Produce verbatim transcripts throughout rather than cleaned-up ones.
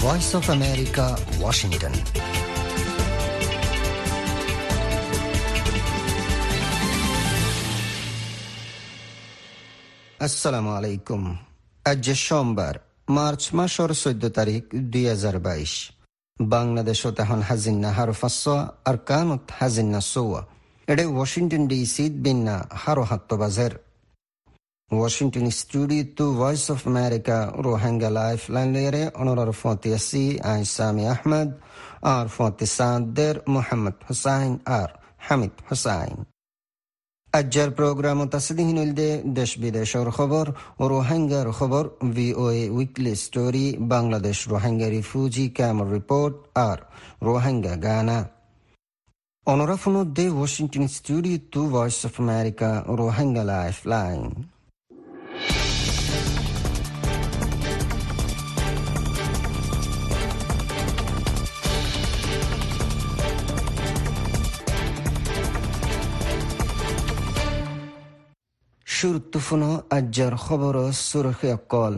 Voice of America, Washington. আসসালামু আলাইকুম। আজ সোমবার, মার্চ মাসের চোদ্দ তারিখ দুই হাজার বাইশ। বাংলাদেশত এখন হাজিন্না হারো পাঁচশো আর কানত হাজিন্না চৌয়া। এডে ওয়াশিংটন ডিসি বিন্না হারো হাত্ত বাজের। Washington studio Voice of America Rohingya lifeline লেয়ারে অনরার ফতি আসি আই সামি আহমদ আর ফতি সাদের মোহাম্মদ হুসাইন আর হামিদ হুসাইন। আজ্জার প্রোগ্রাম তাসদিহিনুলদে দেশ বিদেশের খবর ও রোহিঙ্গার খবর, VOA weekly story, Bangladesh Rohingya refugee camp report আর রোহিঙ্গা গানা। অনরাফনুদ্দে Washington studio to Voice of America Rohingya lifeline. শুরুত্তুফুনো আজ্জার খবর সুরখে অকল।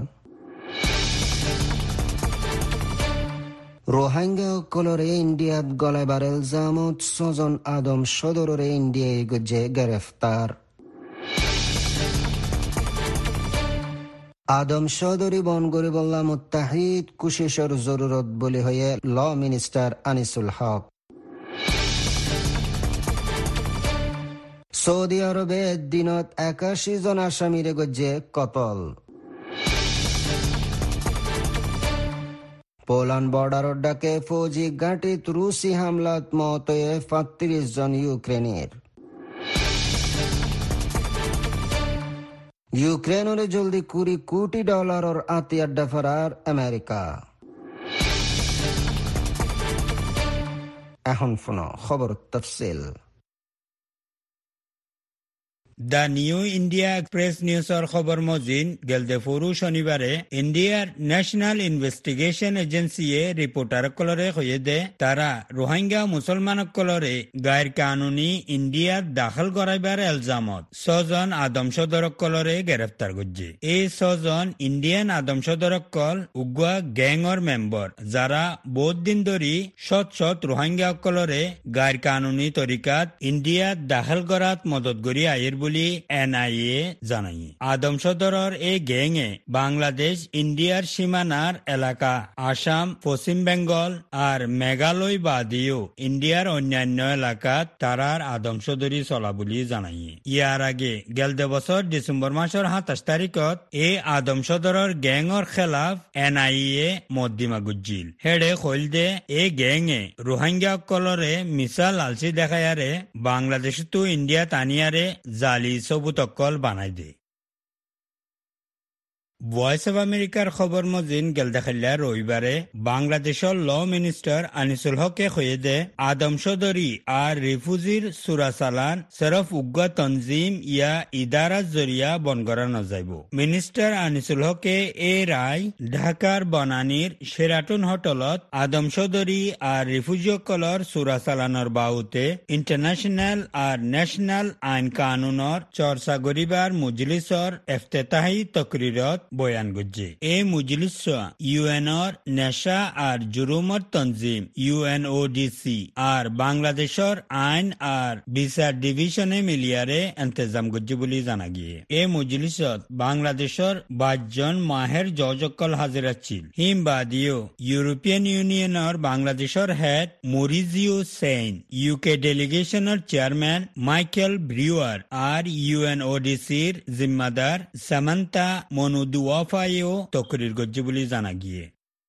রোহিঙ্গা অকলরে ইন্ডিয়াত গলাবার এলজামত ছজন আদম সদরে ইন্ডিয়ায় গজে গ্রেফতার। আদম সদরি বনগরিবুল্লাহ মুত্তাহিদ কুশিসর জরুরত বলি হয়ে law minister Anisul Haq. Saudi আরবে দিনত একাশি জন আসামিরে গজে কতল। পোল্যান্ড বর্ডার ডাকে ফৌজি ঘাটিত রুশি হামলাত মত হয়ে পঁয়ত্রিশ জন ইউক্রেনের। ইউক্রেনের জলদি কুড়ি কোটি ডলারের আতিয়াড্ডা ফেরার আমেরিকা। এখন ফোন খবর তফসিল। দ্য নিউ ইন্ডিয়া এক্সপ্রেস নিউজৰ খবৰ মজিন গেলদে ফৰু শনিবাৰে ইণ্ডিয়াৰ নেশ্যনেল ইনভেষ্টিগেশ্যন এজেন্সিয়ে ৰিপৰ্টাৰসকলৰে কৈয়ে দে তাৰা ৰোহিংগা মুছলমানসকলৰে গাইৰ কানুনী ইণ্ডিয়াত দাখল কৰাইবাৰ এলজামত ছজন আদমসদৰসকলৰে গ্ৰেপ্তাৰ কৰিছে। এই ছজন ইণ্ডিয়ান আদমসদৰসকল উগুৱা গেঙৰ মেম্বৰ, যাৰা বহুত দিন ধৰি শত শত ৰোহিংগাসকলৰে গাইৰ কানুনী তৰিকাত ইণ্ডিয়াত দাখল কৰাত মদত কৰি আহিৰ বুলি এন আই এ জানাই। আদমসদরের এই গ্যাংয়ে বাংলাদেশ ইন্ডিয়ার সীমানার এলাকা আসাম, পশ্চিম বেঙ্গল আর মেঘালয় বাদেও ইন্ডিয়ার অন্যান্য এলাকাত তারার আদমসদরি চলা বুলি জানাই। ইয়ার আগে গেলদে বছর ডিসেম্বর মাসের সাতাশ তারিখত এই আদমসদরের গ্যাংর খেলাফ এন আই এ মদ্দিমা গুজিল। হেডে খৈলদে এই গ্যাংয়ে রোহিঙ্গা সকলরে মিছা লালচি দেখায়ারে বাংলাদেশতো ইন্ডিয়া টানিয়ারে জালি সবুতকল বানাই দে। ভয়েস অফ আমেরিকার খবর মজিন গেলদেখাল্লা রবিবারে বাংলাদেশের ল মিনিস্টার আনিসুল হকে কয়ে দে আদমসদরি আর রিফিউজির চোরাচালান সেরফ উগ্র তনজিম ইয়া ইদারার জরিয়া বন করা নযাইব। মিনিস্টার আনিসুল হকে এ রায় ঢাকার বনানীর শেরাটন হোটেলত আদমসদরি আর রিফিউজিসকলর চোরাচালানৰ বাউতে ইন্টারন্যাশনাল আর ন্যাশনাল আইন কানুনের চর্চা করিবার মজলিসর ইফতেতাহি তকরিরত বয়ান করছে। এই মজলিস ইউএনর নেশা আর জুরুমর তনজিম U N O D C আর বাংলাদেশের আইন আর বিচার ডিভিশনে মিলিয়ারে ইন্তজাম করছে বলে জানা গিয়ে। এই মজলিসত বাংলাদেশের বাইশজন মাহের জজকল হাজির আছিল। হিম বাদিও ইউরোপিয়ান ইউনিয়নের বাংলাদেশের হেড মরিজিও সেইন, ইউকে ডেলিগেশনের চেয়ারম্যান মাইকেল ব্রিউয়ার আর ইউএনওডিসির জিম্মাদার সামান্তা মনুদুয়াফাইও তকরির গজ্জি বলে জানা গিয়ে।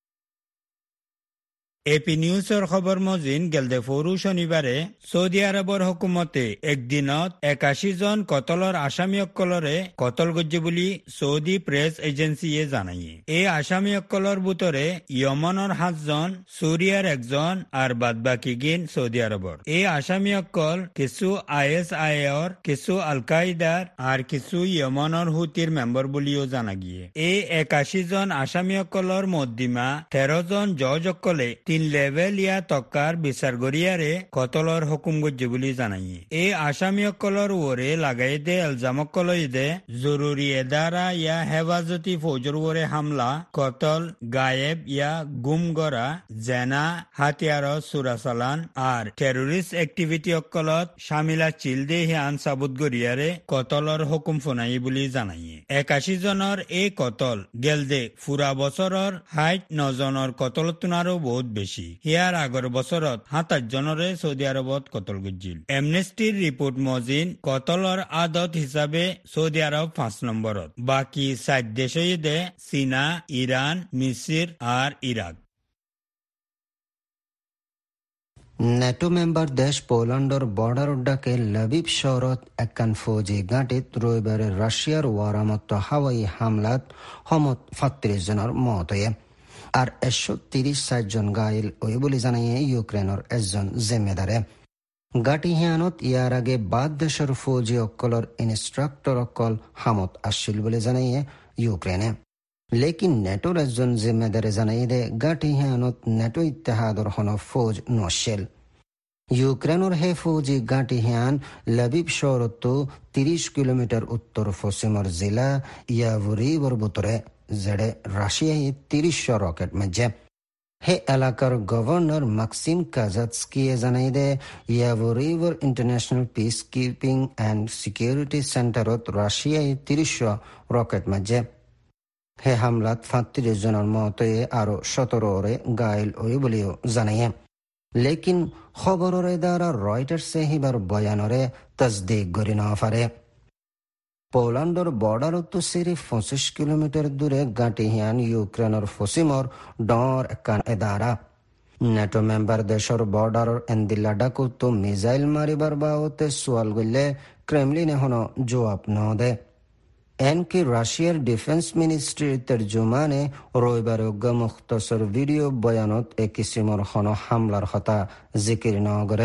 এপি নিউজৰ খবৰ মজিন গেলদে ফৰু শনিবাৰে সৌদি আৰবৰ হুকুমতে একদিনত একাশী জন কতলৰ আসামীসকলৰে কতল গজ্জি বুলি সৌদি প্ৰেছ এজেন্সিয়ে জানায়। এই আসামীসকলৰ ভিতৰে ইয়মনৰ সাতজন, সুৰিয়াৰ একজন আৰু বাদ বাকী গিন সৌদি আৰবৰ। এই আসামীসকল কিছু আই এছ আই এৰ, কিছু আল কায়দাৰ আৰু কিছু ইয়মনৰ হুতিৰ মেম্বৰ বুলিও জানা গিয়ে। এই একাশী জন আসামীসকলৰ মধ্যমা তেৰ জন জজসকলে তিন লেভেল ইয়া তক্কার বিচার গরিয়ারে কতলর হুকুম গজ্জে বুলি জানাই এই আসামিসকলৰ ওরে লাগাই দে এলজামকলই দে জরুরি এদারা ইয়া হেফাজতি ফৌজর ওরে হামলা কতল গায়েব ইয়া গুম গড়া জেনা হাতিয়ার চোরাচালান আর টেরোরিস্ট এক্টিভিটি অকলত শামিলা চিল দে হিয়ান সাবুত গরিয়ারে কতলর হুকুম ফোনাই বুলি জানাই একাশী জনের এই কতল গেলদে ফুরা বছৰৰ হাইট নজনের কতল তুনারও বহুত বেশি হিয়ার আগর বছরত সাতাশ জনরে সৌদি আরবত কতল গজ্জিল এমনেস্টির রিপোর্ট মজিন কতলর আদত হিসাবে সৌদি আরব পাঁচ নম্বরত বাকি সাত দেশই দে চীনা ইরান মিসির আর ইরাক নেটো মেম্বার দেশ পোল্যান্ডর বর্ডার উড্ডাকে লবিব শহরত একান ফৌজি গাঁটিত রবিবারে রাশিয়ার ওয়ারামত হাওয়াই হামলাত সমত সাতত্রিশ জনের মত হয়ে আর একশো তিরিশ ষাট জন গাইল ওই বলে জানাইয়ে ইউক্রেনের একজন জিম্মেদারে গাঁটি হিয়ানত ইয়ার আগে বাদ দেশের ফৌজি অকলর ইনস্ট্রাক্টর অকল হামত আসছিল বলে জানাইয়ে ইউক্রেনে লেকিন নেটোর একজন জিম্মেদারে জানাই দে গাঁটি হিয়ানত নেটো ইত্তেহাদর হন ফৌজ নশেল ইউক্রেনের হে ফৌজি গাঁটি হিয়ান লবিব শহরত তিরিশ কিলোমিটার উত্তর পশ্চিমর জেলা ইয়াভরিবর বুতরে যেড়ে রাশিয়ায় তিরিশ রকেট মধ্যে হে এলাকার গভর্নর মাক্সিম কাজাৎস্কিয়ে জানাই দে ইয়াভরিবর international peacekeeping and security সেন্টারত রাশিয়ায় তিরিশ রকেট মধ্যে হে হামলাত সাতত্রিশ জনের মতে আরো সতেরোরে গাইল ওই বলেও জানাইয়ে লেকিন খবরের দ্বারা রয়টার্সে হিবার বয়ানরে তসদিক করি না পারে পোল্যান্ডর বর্ডারত সিরিফ পঁচিশ কিলোমিটার দূরে গাঁটি হিয়ান ইউক্রেনের পশ্চিমর ডর একান এদারা নেটো মেম্বার দেশের বর্ডারের এন্দিলা ডাকুত মিসাইল মারিবার বাবতে সোয়াল গলে ক্রেমলিনে হন জবাব ন দে এনকি রাশিয়ার ডিফেন্স মিনিস্ট্রির তর্জমানে রবিবারে মুখতসর ভিডিও বয়ানত এ কিসিমর হন হামলার হতা জিকির ন করে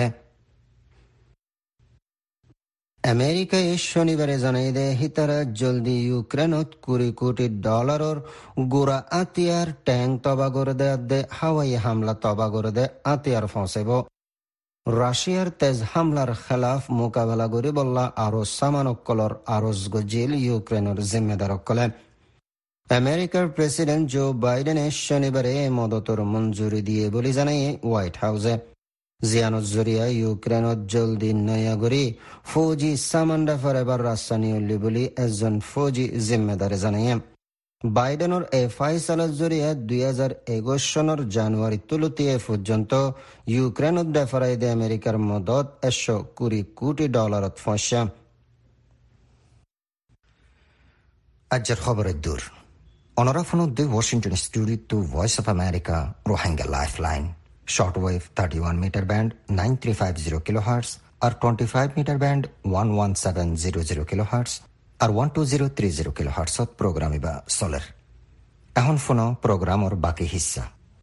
আমেরিকায় শনিবারে জানাই দে হিতারা জলদি ইউক্রেনত কুড়ি কোটি ডলারের গুড়া আতিয়ার ট্যাঙ্ক তবা করে দে হাওয়াই হামলা তবা করে দে আতিয়ার ফসেব রাশিয়ার তেজ হামলার খেলাফ মোকাবেলা করে বললা আরো সামানকলর আরজ গজিল ইউক্রেনের জিম্মেদারকলে আমেরিকার প্রেসিডেন্ট জো বাইডেনে শনিবারে মদতর মঞ্জুরি দিয়ে বলে জানাই হোয়াইট হাউসে জিয়ানত জরিয়া ইউক্রেনত জলদি নয়াগরি ফৌজি সামান্ডা ফরেবার রাজধানী উল্লি বলি একজন ফৌজি জিম্মেদারে জানাই বাইডেনের এ ফাইসালার জরিয়া দুই হাজার একুশ সনের জানুয়ারি তুলতিয়ে পর্যন্ত ইউক্রেনত দেফারাই দে আমেরিকার মদত একশো কুড়ি কোটি ডলারত ফসা আজের খবরের দূর অনরাফনুদ Washington studio to Voice of America Rohingya lifeline shortwave thirty-one meter band nine three five zero kilohertz or twenty-five meter band one one seven zero zero kilohertz or one two zero three zero kilohertz ot programiba solar. এখন ফোনো প্রোগ্রামর বাকি হিস্সা।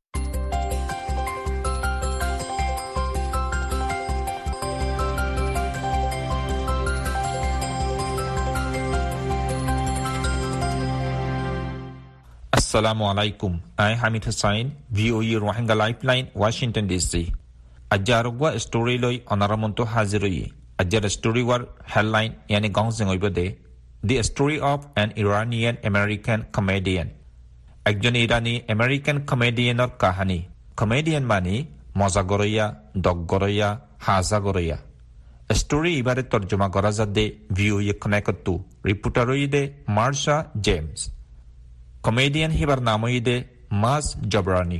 Assalamu alaikum. I Hamid Hussain, V O E Rohingya Lifeline, Washington D C. Ajarogwa story loi onaramonto haziroi. Ajar story war headline yani gongzeng oibode. The story of an Iranian American comedian. Ekjon Irani American comedian or kahani. Comedian mani moza goroya, dog goroya, haza goroya. A story ibare torjuma kora jadde V O E connect to reporter oide Marsha James. Comedian hibar namoide Maz Jabrani.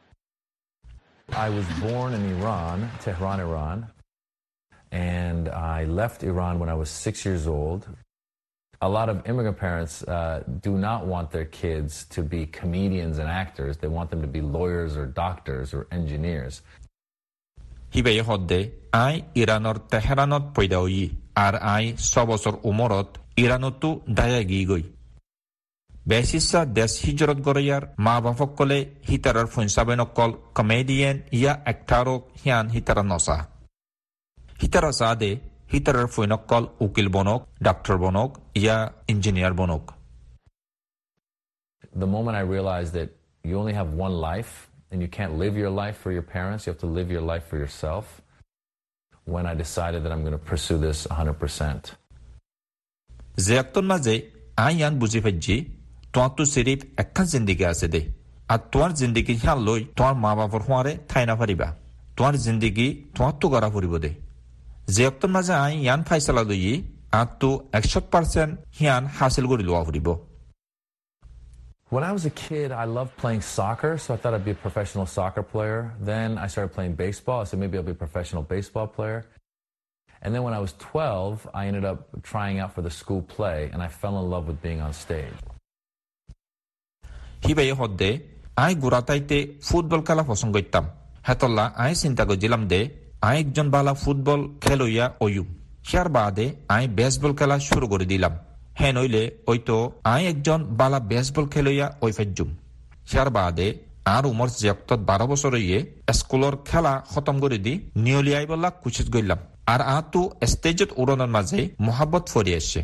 I was born in Iran, Tehran, Iran, and I left Iran when I was six years old. A lot of immigrant parents uh, do not want their kids to be comedians and actors. They want them to be lawyers or doctors or engineers. Hibe hodde I Iranor Tehranot poidoi ar I sobosor umorot Iranotu dayagi goi. Besissa des hijrot gorayar ma bafokole hitarar funsabenokol comedian ya actaro hian hitaranosa. Hitarasade hitarar funokol ukil bonok, doctor bonok ya engineer bonok. The moment I realized that you only have one life and you can't live your life for your parents. You have to live your life for yourself. When I decided that I'm going to pursue this one hundred percent. Zeyakton maze ayan buji fajji toatu sirip ekkan zindagi ase de. At toar zindagi hian loi toar ma babor hware thaina pariba. Toar zindagi toatu gara puribo de. Zeyakton maze ayan faisala loi attu one hundred percent hian hasil gori loa puribo. When I was a kid, I loved playing soccer, so I thought I'd be a professional soccer player. Then I started playing baseball. I said maybe I'll be a professional baseball player. And then when I was twelve, I ended up trying out for the school play, and I fell in love with being on stage. Hibai hodde, I gurataite football kala poson goitam. Hatolla I sinta gojilam de, I ekjon bala football kheloya oyu. Hiar baade I baseball kala shuru kore dilam. হ্যাঁ নইলে ওই তো I একজন বালা baseball খেলইয়া ওই ফেজুম here বাদে আর উমর জিয়াক্তত বারো বছর ইয়ে স্কুলের খেলা খতম করে দি নিয়লিয়াই বলা কুচিত গইলাম আর আ তো স্টেজত উড়ানোর মাঝে মোহাব্বত ফরি আসছে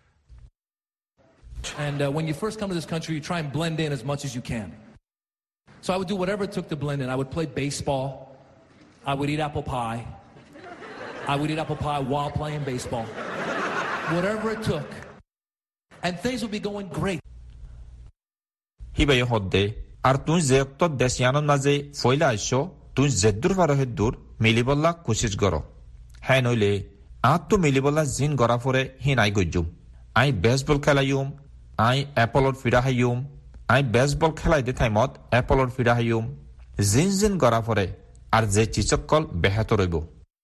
And uh, when you first come to this country, you try and blend in as much as you can. So I would do whatever it took to blend in. I would play baseball. I would eat apple pie. I would eat apple pie while playing baseball. Whatever it took. And things would be going great. Hibai hodde ar tun zeyaktot desyanon maze foila aisho tun zeddur faroheddur milibolla kushis goro hai noile attu milibolla zin gora fore hinai gojum ai baseball khelayum ai apolor fira hayum ai baseball khelai de thaimot apolor fira hayum zin zin gora fore ar je chichokkol behatoroibo.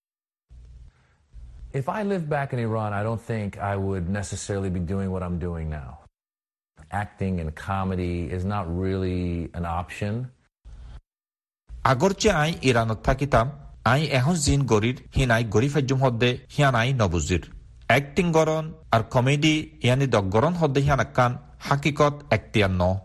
If I lived back in Iran, I don't think I would necessarily be doing what I'm doing now. Acting and comedy is not really an option. Agorche ai Iranot thakitam, ai ehon zin gorir hinai gori fejum hodde hianai nobuzir. Acting goron ar comedy yani doggoron hodde hianakkan hakikot actian no.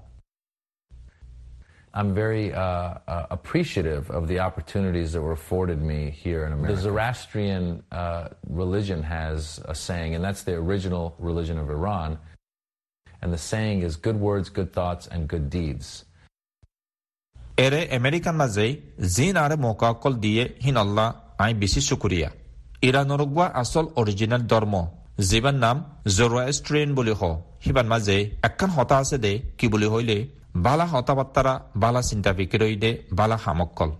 I'm very uh, uh, appreciative of the opportunities that were afforded me here in America. The Zoroastrian uh, religion has a saying, and that's the original religion of Iran. And the saying is good words, good thoughts, and good deeds. Ere American mazei zin are moka kol diye hinallah ai bisi shukriya. Iran orugwa asol original dormo. Ziban nam Zoroastrian boli ho. Hiban mazei ekkan hota ase de ki boli hoile bala hatabattara bala sinta fikiroide bala hamokkol.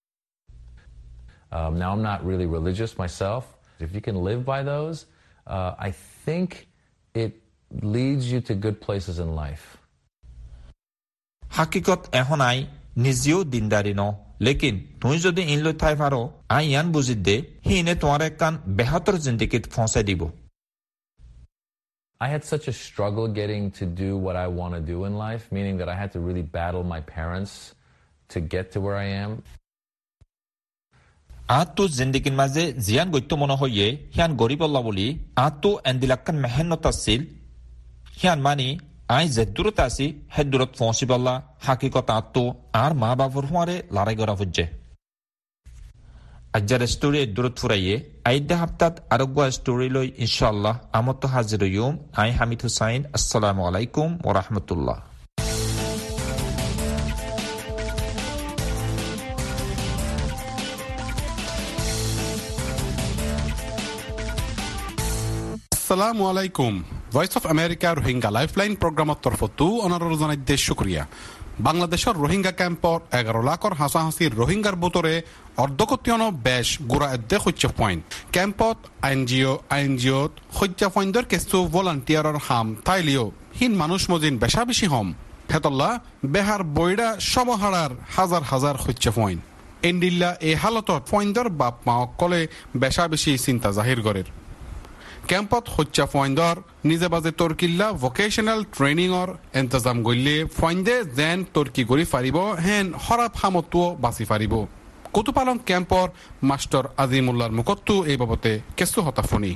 Um, now I'm not really religious myself. If you can live by those, uh, I think it leads you to good places in life. Hakikot ehonai nizio dindari no, lekin tui jodi inlo thai paro ayan bujidde hine tomar ekkan behator zindagit phonse dibo. I had such a struggle getting to do what I want to do in life, meaning that I had to really battle my parents to get to where I am. Attu zindagin maze ziyan goitto mono hoye hian goribolla boli attu endilakkan mehenot asil hian mani ai zeddurut asi heddurut phonsiballa hakikot attu ar ma babur hware larai gora fujje. Ajjar story durut furaye aidda haftat arogwa story loy inshallah amotto haziru yum ai Hamid Hussain assalamu alaikum wa rahmatullah. Assalamu alaikum. Voice of America Rohingya Lifeline programot torfotu onarar janaide shukriya. বাংলাদেশের রোহিঙ্গা ক্যাম্পর এগারো লাখর হাসাহাসির রোহিঙ্গার বুতরে অর্ধকতীয়ন বেশ গুড়া এদ্দে সূচ্য point ক্যাম্পত আইনজিও আইনজিওত সূচ্য পয়েন্টর কিছু ভলান্টিয়ারের হাম তাইলিও হিন মানুষ মজিন বেশা বেশি হম হেতল্লা বেহার বইডা সবহারার হাজার হাজার সূচ্য পয়েন্ট এন্ডিল্লা এই হালতত পয়েন্টর বাপ মাওক কলে বেশা বেশি চিন্তা জাহির করের ক্যাম্পত হচ্ছা ফয়েন্দর নিজে বাজে তর্কিল্লা ভোকেশনাল ট্রেনিংর ইন্তজাম গইলে ফয়েন্দে যেন তর্কি গড়ি ফারিব হেন হরাপ হামতুও বাঁচি ফারিব কুতুপালং ক্যাম্পর মাস্টার আজিমুল্লার মুখত্তু এই বাবতে কেসু হতাফনি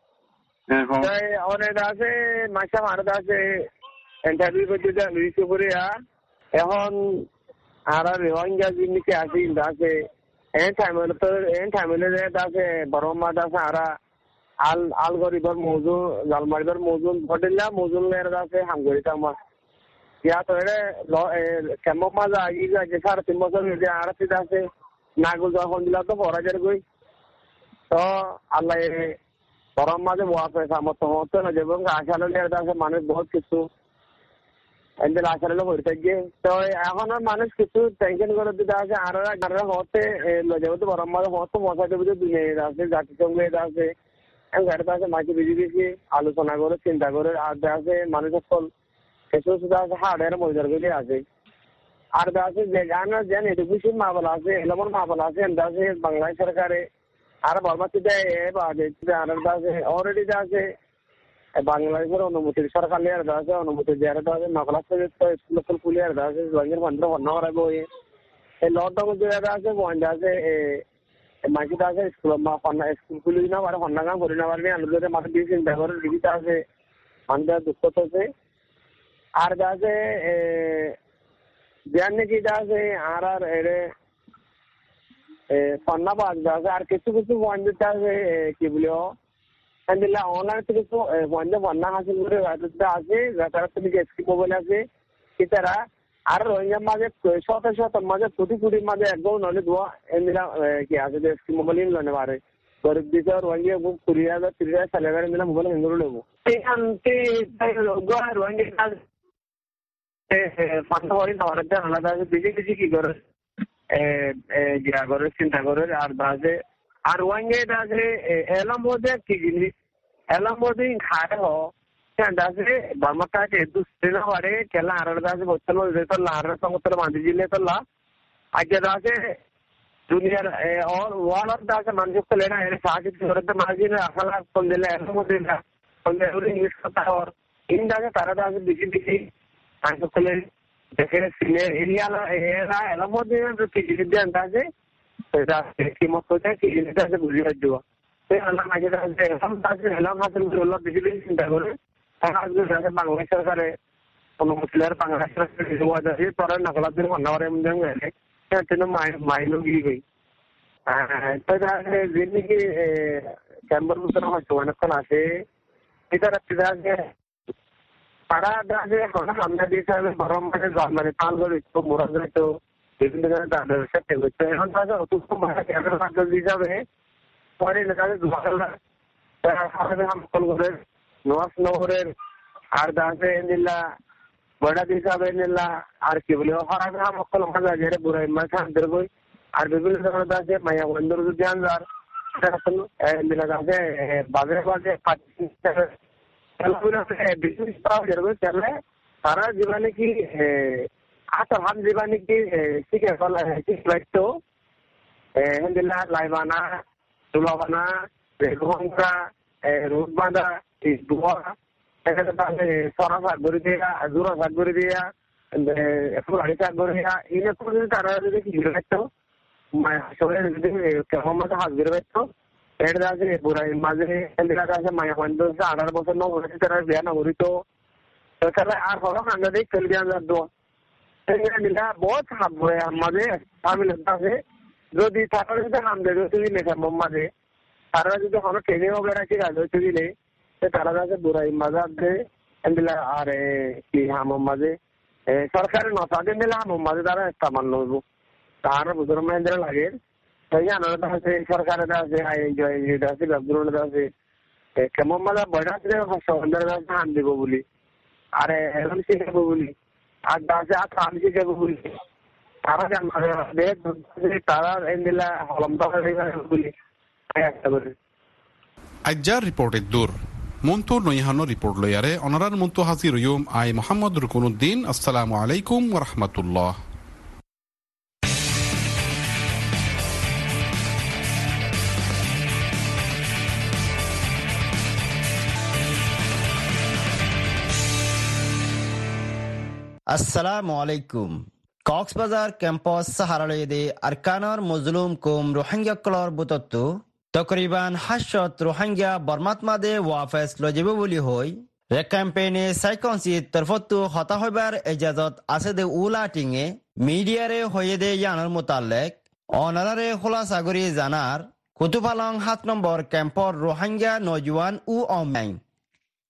অনেক আছে মাসা মারদ আছে ইন্টারভিউ করতে যা লুইছে করে এখন আর রোহিঙ্গা জিনিকে আছে আছে এন টাইমে তো এন টাইমে আছে বড়মা আছে আর আল আল গরিবর মৌজুদ জালমারিবর মৌজুদ ঘটেলা মৌজুদ লের আছে হামগরি তামা ইয়া তো এর কেমন মাজা ই যে সাড়ে তিন বছর হয়ে আর সিধা আছে নাগুল যখন দিলা তো পরাজের গই তো আল্লাহ গরম মাঝে ওয়াফে সামর্থ্য হতো না এবং আশালে আছে মানুষ বহুত কিছু এদের আশালে হইতে গিয়ে তো এখন মানুষ কিছু টেনশন করে দিতে আছে আর আর হতে যেহেতু গরম মাঝে হতো মশা দেবে দুনিয়া আছে জাতিসংঘ এটা আছে গাড়িতে আছে মাঝে বেশি বেশি আলোচনা করে চিন্তা করে আর আছে মানুষের ফল কিছু শুধু আছে হাড়ের মজার গুলি আছে আর আছে যে জানা যেন এডুকেশন মামলা আছে এমন মামলা আছে আছে বাংলাদেশ সরকারে আর বর্মাতে আছে অলরেডি আছে বাংলাদেশের অনুমতি সরকার লিয়ার আছে অনুমতি দেওয়ার আছে নকলা স্কুল স্কুল খুলিয়ার আছে জয়ের বন্ধ বন্ধ করা বই এই লকডাউন যে আছে বন্ধ আছে মাঝে আছে স্কুল স্কুল খুলি না পারে হন্না কাম করি না পারবি আমাদের মাঠে দিয়ে চিন্তা করে লিখিত আছে আমাদের দুঃখ আছে আর আছে জ্ঞান নাকি আছে আর আর এর ফন্নাবাদ আছে আর কিছু কিছু পয়েন্ট আছে কি বলিও দিলা অনলাইন থেকে কিছু পয়েন্ট ফন্না হাসিল করে আছে তারা তুমি স্কিম মোবাইল আছে সেটারা আর রোহিঙ্গার মাঝে শত শত মাঝে কোটি কোটির মাঝে একদম নলে দোয়া এমনিরা কি আছে যে স্কিম মোবাইল নিলে পারে গরিব দিকে রোহিঙ্গা কুড়ি হাজার তিরিশ হাজার স্যালারি মিলা মোবাইল হিন্দু নেবো এইখান রোহিঙ্গা ফান্ড করি নেওয়ার আলাদা আছে বেশি বেশি কি করে গিয়া করে চিন্তা করে আর বাজে আর ওয়াঙ্গে আছে এলাম মধ্যে কি জিনিস এলাম মধ্যে খায় হ আছে বার্মাটা দুশ্চিন পারে কেলা আর আছে বছর তোলা আর সমস্ত বাঁধি দিলে তোলা আজকে আছে দুনিয়ার ওয়ার্ল্ড আছে মানুষ খেলে না এর সাহায্য করে মাঝে আসলে ফোন দিলে এলাম মধ্যে ইংলিশ কথা আর ইন্ড আছে তারা আছে বেশি বেশি মানুষ খেলে দেখে সিনিয়র এরিয়া এরা এলাম মধ্যে কি জিনিস দিয়ে আছে সেটা কি মতো কি জিনিসটা আছে বুঝে পারছো সেই আল্লাহ মাঝে আছে এলাম আছে এলাম হাসিল করে বেশি বেশি চিন্তা করে বাংলাদেশ সরকারে অনুমতি বাংলাদেশ সরকার পরে নকলা দিন মনে গেলে মাইলো গিয়ে গই যেদিকে চেম্বার ভিতরে হয়তো অনেকক্ষণ আসে এটা রাত্রিতে তারা আছে হামলা দিয়েছে গরম মাঠে মানে পাল করে মোড়া তো বিভিন্ন জায়গায় তাদের ব্যবসা করছে এখন তাদের অসুস্থ মাঠে ক্যামেরা দিয়ে যাবে পরে তাদের হামকল করে নওয়াজ নগরের আর দাসে নিলা বড়া হিসাবে নিলা আর কি বলে হরাবে হামকল মাজা যেটা বুড়াই মাথা আন্তর বই আর বিভিন্ন ধরনের দাসে মায়া বন্দর ধ্যান যার নিলা দাসে বাজারে বাজে চলে তারা জীবনে কি আসার হাম জীবনে কি শিখে লাগতো হিন্দিলা লাইবানা তুলাবানা রেগুমা রোদ বাঁধা দোয়া সরা শাক করে দিয়া জোড়া শাক করে দিয়া ফুলাড়ি শাক করে দিয়া এইরকম যদি তারা যদি ঘিরে রাখতো যদি কেমন মতো হাত ঘিরে রাখতো এটা আছে বুড়াই মাঝে আছে মায়া বন্ধ আঠারো বছর ন হয়েছে তারা বিয়া না করিত তাহলে আর হলো আমরা দেখ চলে দিয়া যাবো নিলা বহুত হাত ভরে মাঝে আমি আছে যদি তারা যদি হাম দেবে তুমি লেখা মাঝে তারা যদি কোনো ট্রেনিং হবে রাখি রাজনীতি দিলে তারা আছে বুড়াই মাঝে আছে আর কি হাম মাঝে সরকারের নসাদে নিলে হাম মাঝে তারা সামান্য হইব তার বুঝুর মাইন্দ্রা লাগে সেই আনারটা আছে সরকারের আছে আইনটা আছে ব্যবগুলোটা আছে কেমন মাঝে বড় আছে সন্ধ্যার কাছে হাম দিব বলি আর এখন শিখাবো বলি আর আছে আর কাম শিখাবো বলি তারা তারা নিলা হলমটা বলি আজ্জার রিপোর্টের দূর মন্তুর নৈহানো রিপোর্ট লইয়ারে অনারার মন্তু হাজির ইউম আই মোহাম্মদ রুকনুদ্দিন আসসালামু আলাইকুম ওয়া রাহমাতুল্লাহ। আসসালামু আলাইকুম। কক্সবাজার ক্যাম্পাস সাহারালয়দে আরকানর মজলুম কুম রোহিঙ্গা কলর বুতত্তু তকরিবান হাসত রোহিঙ্গা বর্মাত্মাদে ওয়াফেস লজিব বলি হই রে ক্যাম্পেইনে সাইকনসিত তরফত্তু হতা হইবার এজাজত আছে দে উলাটিংয়ে মিডিয়ারে হয়ে দে ইয়ানোর মোতালেক অনারারে খোলাসাগরি জানার কুতুপালং সাত নম্বর ক্যাম্পর রোহিঙ্গা নজওয়ান উ অমাইন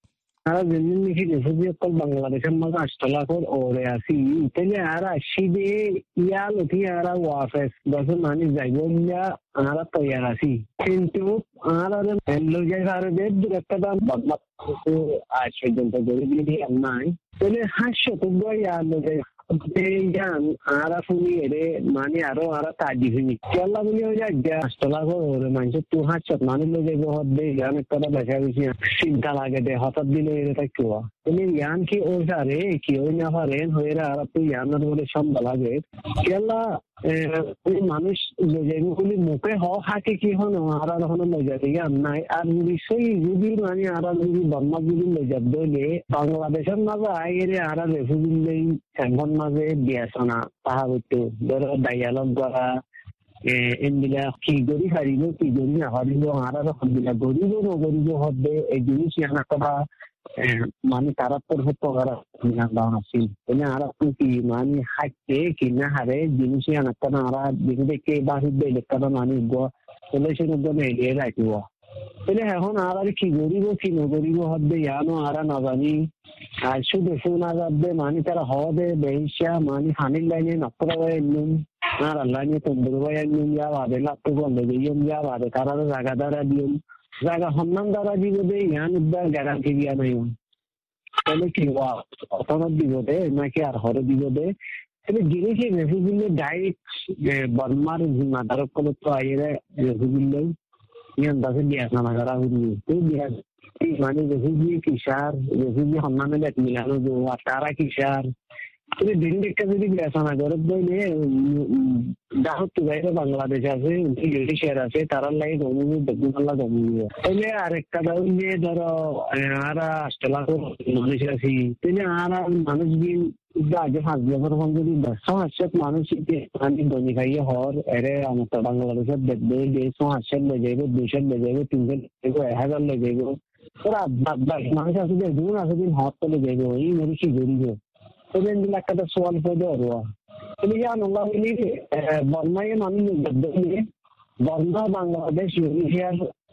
আর যেমন নাকি রেফিউজি অকল বাংলাদেশের মাঝে আটশো করে ওরে আসি তাহলে আর আসি দে ইয়া লতি আর ওয়াফেস দশ মানে যাইব ইয়া আর তৈয়ার আসি কিন্তু আর আর লগে আর বেদ একটা দাম বদমাত আজ পর্যন্ত গরিব নাই তাহলে হাস্য তো ইয়া লগে গান আরা ফুলি এরে মানে আরো আরা তাজি ফুলি কেলা বলি ওই যে আটশো করে মানুষ তু হাস্য মানুষ লগে হদ গান একটা দেখা বেশি চিন্তা লাগে দে হঠাৎ দিলে এটা কেউ তুমি ইয়ান কি ওই সারে কি ওই না পারেন হয়ে আর তুই ইয়ানের বলে সম্ভব লাগে কেলা মানুষ যেগুলি মুখে হ হাঁকে কি হন আর হন লজা দিকে নাই আর নিশ্চয়ই যদি মানে আর যদি বর্মা যদি লজা দইলে বাংলাদেশের মাঝে আইরে আর রেফিউজি নেই এখন মাঝে বিয়াসনা তাহা হইতো ধরো ডায়ালগ করা এনবিলা কি গরি হারিব কি গরি না হারিব আর সববিলাক গরিব নগরিব হবে এই জিনিস ইয়ান একটা মানে তারা তোর পগার আছিল এনে আর কি মানে হাইতে কি না হারে জিনিস আনাটা না আর দেখে বাহির বেলেগটা মানে সলিউশন এড়িয়ে রাখিব তাহলে এখন আর কি গরিব কি নগরিব হবে ইয়ানো আর না জানি আর শুধু শোনা যাবে মানে তারা হদে বেহিসা মানে হানির লাইনে নকরা নুন আর আল্লাহ নিয়ে তন্দুর ভাই নুন যা বাদে লাগতো বন্ধ দিয়ম যা বাদে তারা জায়গা দ্বারা দিয়ম জায়গা সন্ধান দ্বারা দিব দে ইয়ান উদ্ধার গ্যারান্টি দিয়া নাই তাহলে কি অতনত দিব দে নাকি আর হরে দিব দে তাহলে জিনিস রেফিউজিলে ডাইরেক্ট বর্মার জিম্মাদারক করে তো আইরে রেফিউজিলে ইয়ান দাসে দিয়া না করা হইনি তুই দিয়া মানে রেফিউজি কিসার রেফিউজি সন্ধানে দেখ মিলানো যে তারা কিসার তুমি দিন একটা যদি বেসানা করে দইলে ডাহত বাইরে বাংলাদেশ আছে শেয়ার আছে তারার লাগে জমি বেগুনাল্লা জমি তাইলে আরেকটা দাও যে ধরো আর আষ্টলা মানুষ আছি তাইলে আর মানুষ দিন আগে পাঁচ বছর যদি সমস্যাত মানুষ আমি জমি খাইয়ে হর এরে আমার বাংলাদেশের দেখবে যে সমস্যার লে যাইব দুইশো লে যাইব তিনশো এক হাজার লে যাইব ওরা মানুষ আছে যে দুন আছে দিন হর তলে যাইব এই মেরে কি গরিব সেদিন একটা সোয়াল পদে অরুয়া তুমি জানো বর্মায় মানুষ বর্মা বাংলাদেশ ইউনিশিয়ার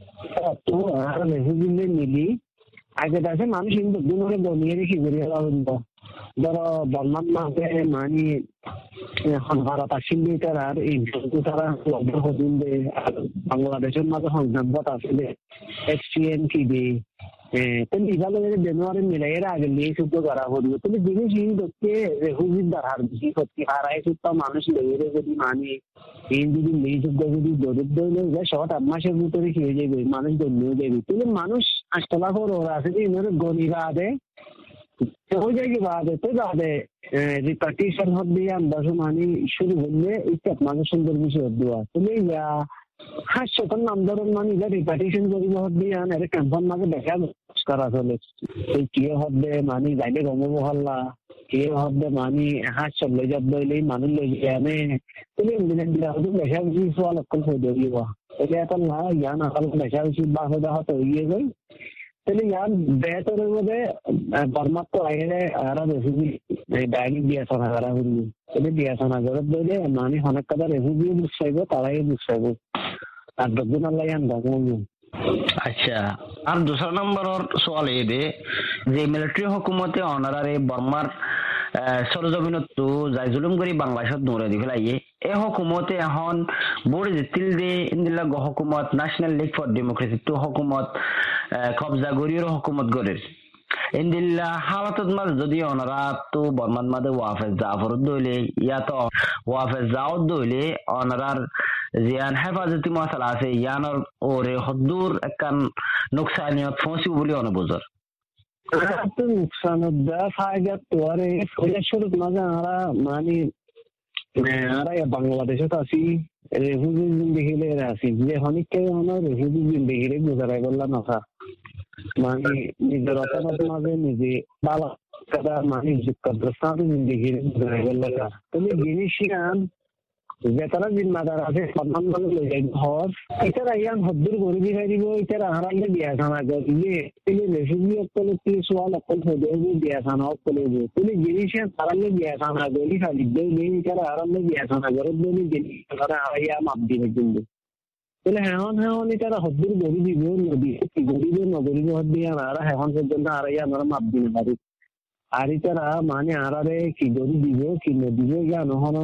আর রেফিউজিলে মিলি আগে দেখে মানুষ কিন্তু দুজনে জমিয়ে রেখে বেরিয়ে যাবেন ধরো বর্মার মাঝে মানে ভারত আসিলে তারা আর এই তারা লগ্ন হদিন দে আর বাংলাদেশের মাঝে সংঘাত আসলে এক্সপিএন কি দে তুমি ইভাবে জানুয়ারি মিলাইয়ের আগে নিয়ে শুদ্ধ করা হলো তুমি জিনিস হচ্ছে রেফিউজির দ্বারা বেশি সত্যি হারাই শুদ্ধ মানুষ লেগে যদি মানে এই যদি নেই যোগ্য যদি দরিদ্র হলে শর্ট আট মাসের ভিতরে খেয়ে যাবে মানুষ জন্মেও যাবে তুমি মানুষ আটতলা করে ওরা আছে যে ইনারে গনি বাদে হয়ে যায় বাদে তো বাদে রিপার্টিশন হবে আন্দাজ মানে শুরু হলে ইত্যাদ মানুষ সুন্দর বিষয় দেওয়া তুমি হাস্যতন নাম ধরুন মানে রিপার্টিশন করিব হবে আন এর ক্যাম্পন মাঝে দেখা করা চলে এই কে হবে মানে যাইলে গমব হল্লা কে হবে মানে হাস্য লই যাব দইলে মানুষ লই আনে তুমি ইঞ্জিনিয়ার দিলা হতো দেখা বেশি সোয়াল অকল হয়ে দিব এটা এখন না ইয়ান আকাল দেখা বেশি বা হয়ে হতো ইয়ে গই তাহলে ইয়ান বেহতরের মধ্যে বর্মাত তো আইরে আর রেফিউজি ব্যাগি দিয়া শোনা করা হইল তাহলে দিয়া শোনা করে দইলে মানে অনেক কথা রেফিউজি বুঝাইব তারাই বুঝাইব আর দক্ষিণ আল্লাহ ইয়ান দেখুন আচ্ছা আর দুসরা নম্বরের সোয়াল এই দে যে মিলিটারি হুকুমতে অনারারে বর্মার সরজমিনতো যাই জুলুম করি বাংলাদেশত নরে দি ফেলাইয়ে এই হুকুমতে এখন বড় জিতিল দে ইন্দিলা হুকুমত ন্যাশনাল লীগ ফর ডেমোক্রেসি তো হুকুমত কবজা গরির হুকুমত গরের ইন্দিল্লা হালাতত মাঝ যদি অনারা তো বর্মার মাঝে ওয়াফেজ জাফর দইলে ইয়াত ওয়াফেজ যাও দইলে অনারার জিয়ান হেফাজতি মশলা আছে ইয়ানোর ওরে হদ্দুর একখান নোকসানিয়ত ফসি বলি অনুবোঝর নোকসানত দা ফায়দা তোরে ফরিয়াশুরত মাঝে আমরা মানে আমরা বাংলাদেশত আছি রেফিউজি জিন্দেগিলে আছি যে অনেককে আমরা রেফিউজি জিন্দেগিরে গুজারাই বললাম না মানে নিজের অপরাধ মাঝে নিজে বালা কাদা মানে যুক্তগ্রস্ত জিন্দেগিরে গুজারাই বললাম তুমি জিনিস গান যে তারা জিম্মাদার আছে সম্মান ভালো লই যাই হর এটারা ইয়ান হদ্দুর গরিবি হারিব এটারা হারাইলে বিয়া খানা গিয়ে তিনি রেফিউজি অকল কি সোয়াল অকল হয়ে বিয়া খানা অকল তুমি জিনিসে হারাইলে বিয়া খানা গলি খালি দেই এটারা হারাইলে বিয়া খানা গরব দেই জিনিস তারা আইয়া মাপ দিবে কিন্তু তাহলে হেহন হেহন তারা হদ্দুর গড়ি দিব নদী কি গড়িব নগরিব হদ্দি আর হেহন পর্যন্ত আর আমরা মাপ দিনে পারি আর তারা মানে আরারে কি গড়ি দিব কি নদীব জ্ঞান হন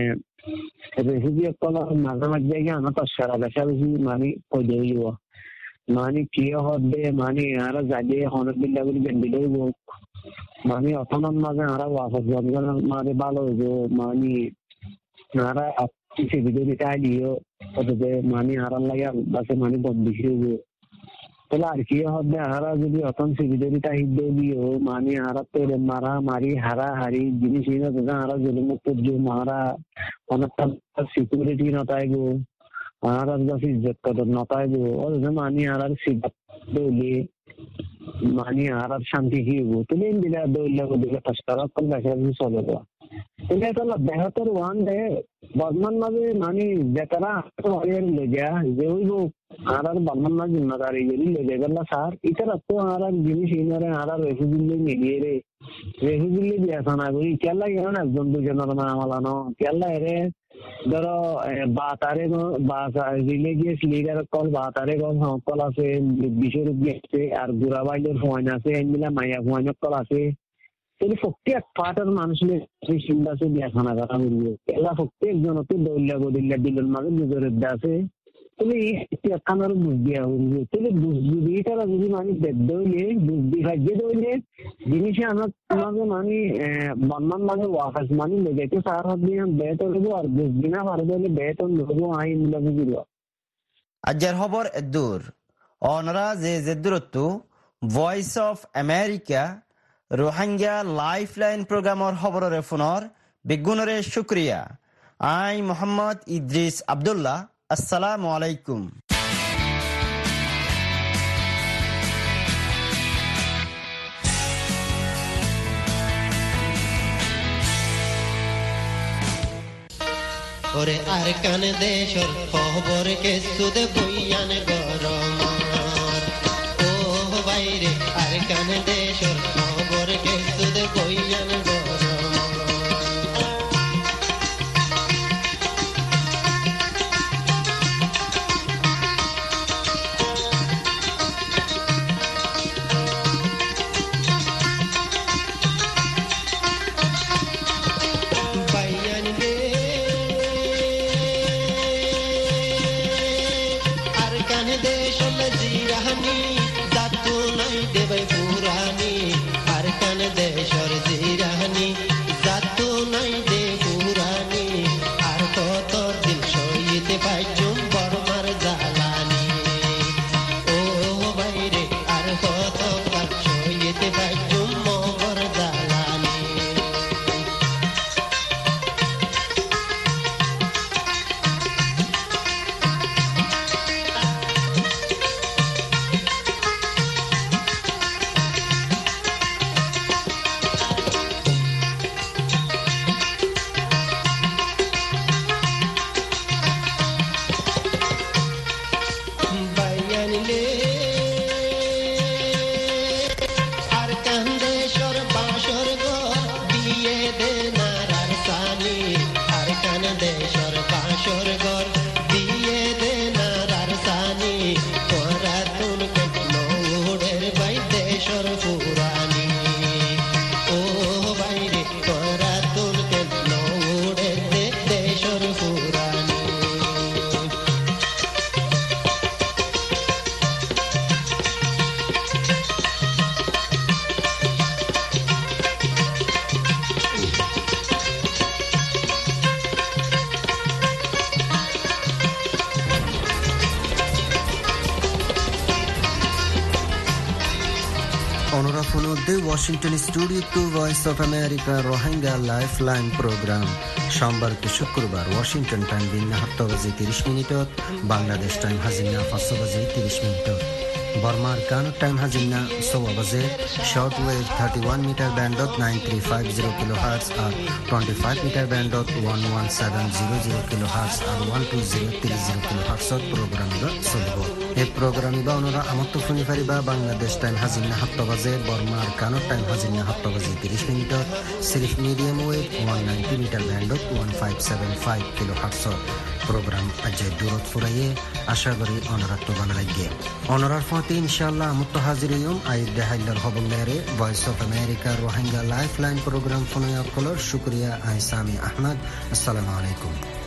রেসিপি কলা মাঝে মাঝে জ্ঞান তো সারা বেশা বেশি মানে কই দিব মানে কি হদ্দে মানে আর যাবে হনের বিল্লা করে বেন্দি দেব মানে অতনার মাঝে আর ওয়াফত জনগণ মানে ভালো হইব মানে আর কিছু ভিডিও দিও অথবা মানে আরাম লাগে বাসে মানে বন্দি হইব তাহলে আর কি হবে হারা যদি অতন সুবিধা হিদ্দ দিও মানে হারা তোর মারা মারি হারা হারি জিনিস হারা জলমুক্ত মারা অনেকটা সিকিউরিটি নতাইব আর ইজ্জত কদর নতাইব মানে আর সিদ্ধান্ত দৌলে মানে আর শান্তি কি হইব তুমি দিলে দৌলে দিলে পাঁচটারা কল বেশি চলে যাওয়া এটা তো বেহতর ওয়ান দে বর্তমান মাঝে মানে বেতারা লে যা যে হইব আর আর বর্তমান মাঝে জিম্মাদারি যদি লেগে গেল স্যার এটা তো আর আর জিনিস ইনারে আর আর রেফিউজিলে মিলিয়ে রে রেফিউজিলে দিয়েছে না ওই কেলা গেল না একজন দুজনের না আমালানো কেলা রে ধরো বাতারে বাতারে গিয়ে লিডার কল বাতারে কল কল আছে বিশের আছে আর গুড়া বাইলের ফোন আছে এমনিলা মাইয়া ফোনের কল আছে তাহলে প্রত্যেক পার্টের মানুষের চিন্তাছে দেখানা করা মিলবে এলা প্রত্যেক জনকে দৌল্লা গদিল্লা দিলের মাঝে নিজের আছে তাহলে একখানার বুদ্ধি হইবে তাহলে বুদ্ধি তারা যদি মানে দৌলে বুদ্ধি খাইয়ে দৌলে জিনিসে আমার তোমাকে মানে বর্মান মাঝে ওয়াকাশ মানে লেগেছে সার হাত দিয়ে বেত হইব আর বুদ্ধি না পারবে হলে বেত হইব আইন মিলা বুঝিল আজকের খবর দূর অনরা যে যে দূরত্ব Voice of America Rohingya lifeline প্রোগ্রামর খবরের ফোনৰ বিগুণৰে শুক্ৰিয়া আই মোহাম্মদ ইদ্রিস আব্দুল্লাহ আসসালামু আলাইকুম ওরে আর কান দেশর খবর কে সুদে বইয়ান গরম ও বাইরে আর কান দেশর খবর কে সুদে বইয়ান গরম Washington studio to Voice of America Rohingya lifeline programme সোমবার টু শুক্রবার ওয়াশিংটন টাইম দিন সাত বাজি ত্ৰিশ মিনিটত বাংলাদেশ টাইম হাজিনা পাঁচ বাজি ত্ৰিশ মিনিটত বর্মার কানুক টাইম হাজিনা ছয় বাজে shortwave thirty one metre ব্যান্ডত nine three five zero kilohertz আর টোয়েন্টি ফাইভ মিটার ব্যান্ডত one one seven zero zero kilohertz আর one two zero three zero kilo হার্টসত প্রোগ্রাম চলব এই প্রোগ্রাম বা ওনারা আমত্ত শুনি পারিবা বাংলাদেশ টাইম হাজিনা সাত বাজে বর্মার কানুক টাইম হাজিনা সাত বাজি ত্ৰিশ মিনিটত সিরিফ medium wave one ninety metre ব্যান্ডত one five seven five kilo হার্টসত program aje durot furaye asha gori onarat to banalage onarar fati inshallah mutahaziriyum ay dehailar hobolere Voice of America Rohingya Lifeline program funaya kolor shukriya ay Sami Ahmad assalamu alaikum